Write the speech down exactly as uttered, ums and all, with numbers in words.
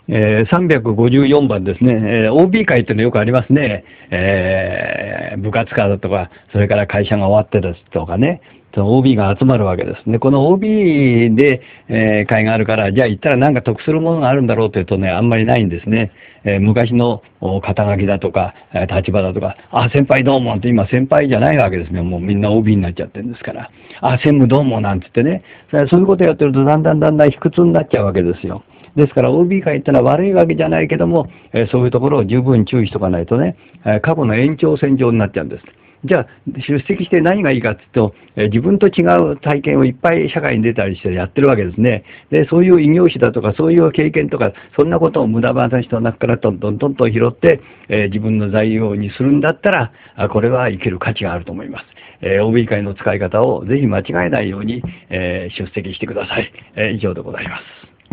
えー、さんびゃくごじゅうよんばんですね、えー、オービー 会っていうのよくありますね。えー、部活からとか、それから会社が終わってですとかね、その オービー が集まるわけですね。この オービー で、えー、会があるから、じゃあ行ったらなんか得するものがあるんだろうというとね、あんまりないんですね。えー、昔の肩書きだとか、えー、立場だとか、あ、先輩どうもって今先輩じゃないわけですね。もうみんな オービー になっちゃってるんですから。あ、専務どうもなんて言ってね、そういうことやってるとだんだんだんだん卑屈になっちゃうわけですよ。ですから オービー 会ってのは悪いわけじゃないけども、えー、そういうところを十分注意しとかないとね、えー、過去の延長線上になっちゃうんです。じゃあ、出席して何がいいかっていうと、えー、自分と違う体験をいっぱい社会に出たりしてやってるわけですね。で、そういう異業種だとか、そういう経験とか、そんなことを無駄話の中からトントントンと拾って、えー、自分の材料にするんだったら、あ、これは生きる価値があると思います。えー、オービー 会の使い方をぜひ間違えないように、えー、出席してください。えー、以上でございます。